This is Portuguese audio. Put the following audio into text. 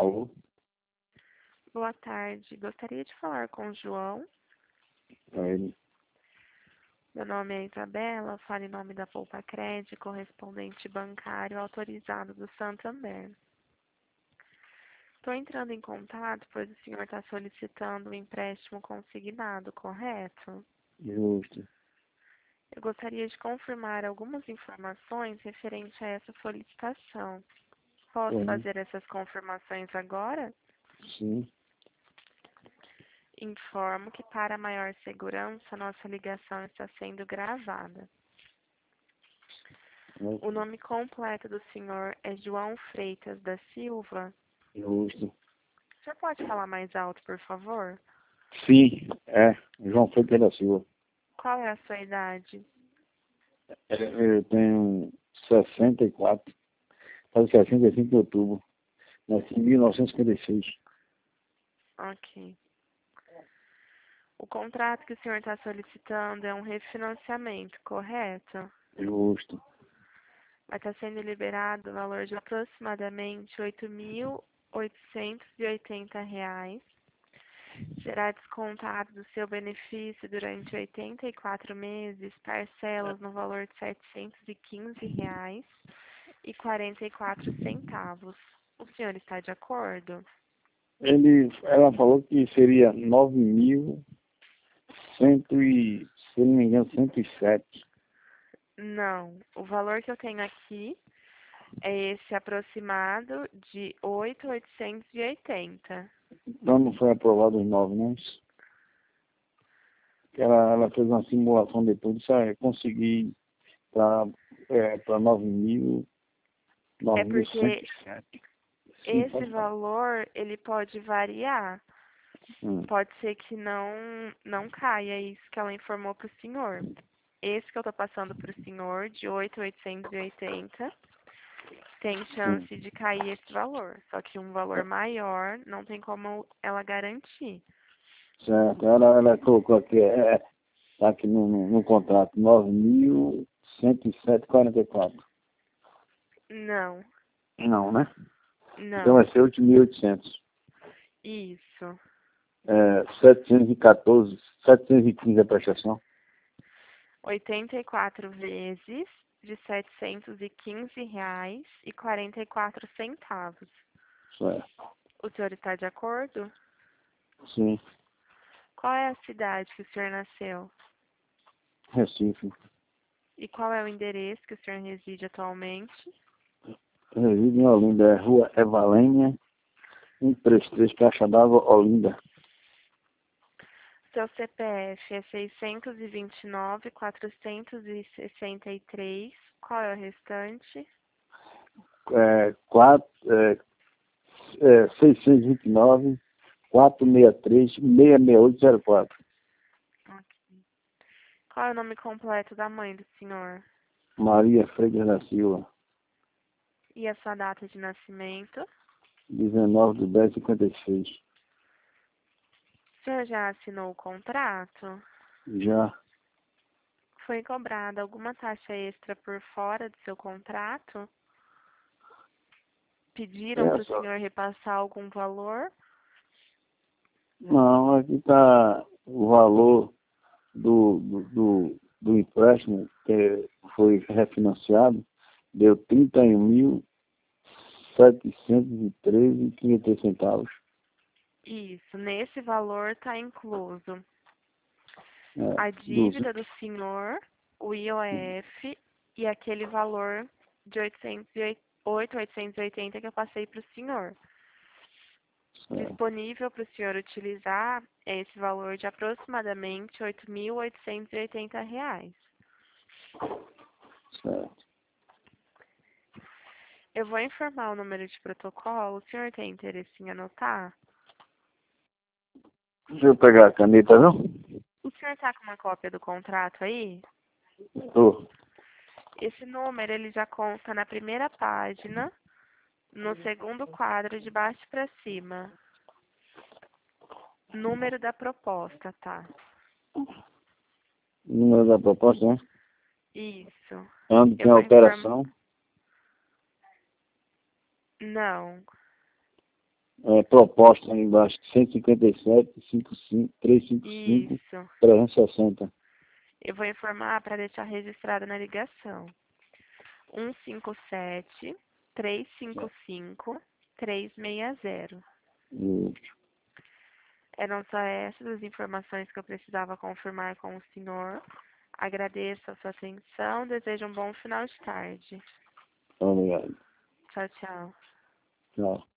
Alô? Boa tarde. Gostaria de falar com o João. É ele. Meu nome é Isabela, falo em nome da Poupa Crédito, correspondente bancário autorizado do Santander. Estou entrando em contato, pois o senhor está solicitando um empréstimo consignado, correto? Justo. Eu gostaria de confirmar algumas informações referente a essa solicitação. Posso Uhum. fazer essas confirmações agora? Sim. Informo que, para maior segurança, nossa ligação está sendo gravada. O nome completo do senhor é João Freitas da Silva. Justo. O senhor pode falar mais alto, por favor? Sim, João Freitas da Silva. Qual é a sua idade? Eu tenho 64, faz 65 de outubro. Nasci em 1956. Ok. O contrato que o senhor está solicitando é um refinanciamento, correto? Justo. Vai estar sendo liberado o valor de aproximadamente R$ 8.880. Será descontado do seu benefício durante 84 meses, parcelas no valor de R$ 715,44. O senhor está de acordo? Ela falou que seria 9.100 e, se não me engano, 107. Não. O valor que eu tenho aqui é esse aproximado de 8.880. Então não foi aprovado os 9, não? Ela fez uma simulação depois, disse, consegui para 9.000, É porque 9.107. Sim, esse pode falar. valor, ele pode variar. Pode ser que não caia isso que ela informou para o senhor. Esse que eu estou passando para o senhor, de 8.880, tem Sim, chance de cair esse valor. Só que um valor maior não tem como ela garantir. certo. Ela colocou aqui, tá aqui no contrato, 9.107,44. Não, Não, né? Então não. vai ser 8.800. Isso. 714, 715 a prestação. 84 vezes de R$ 715,44. Certo. O senhor está de acordo? Sim, Qual é a cidade que o senhor nasceu? Recife. E qual é o endereço que o senhor reside atualmente? Resido em Olinda, Rua Evalênia, 133, Caixa d'Água, Olinda. Seu CPF é 629.463. Qual é o restante? 629, 463, 66804. Ok. Qual é o nome completo da mãe do senhor? Maria Freitas da Silva, E a sua data de nascimento? 19/10/56. O senhor já assinou o contrato? Já. Foi cobrada alguma taxa extra por fora do seu contrato? Pediram para o Só. senhor repassar algum valor? Não, aqui está o valor do empréstimo que foi refinanciado, deu 31.713,53 centavos. Isso, nesse valor está incluso É, a dos, dívida do senhor, o IOF e aquele valor de 880 que eu passei para o senhor. certo, Disponível para o senhor utilizar é esse valor de aproximadamente R$ 8.880. certo. Eu vou informar o número de protocolo. O senhor tem interesse em anotar? Deixa eu pegar a caneta, não? O senhor está com uma cópia do contrato aí? Tô. Esse número ele já consta na primeira página, no segundo quadro de baixo para cima. Número da proposta, tá? O número da proposta, né? Isso. Onde Eu tem a vou informar. alteração. Não. proposta aí embaixo, 157, 55, 355, Isso. 360. Eu vou informar para deixar registrado na ligação. 157-355-360. Isso. Eram só essas as informações que eu precisava confirmar com o senhor. Agradeço a sua atenção. Desejo um bom final de tarde. Obrigado. Tchau, tchau. Tchau.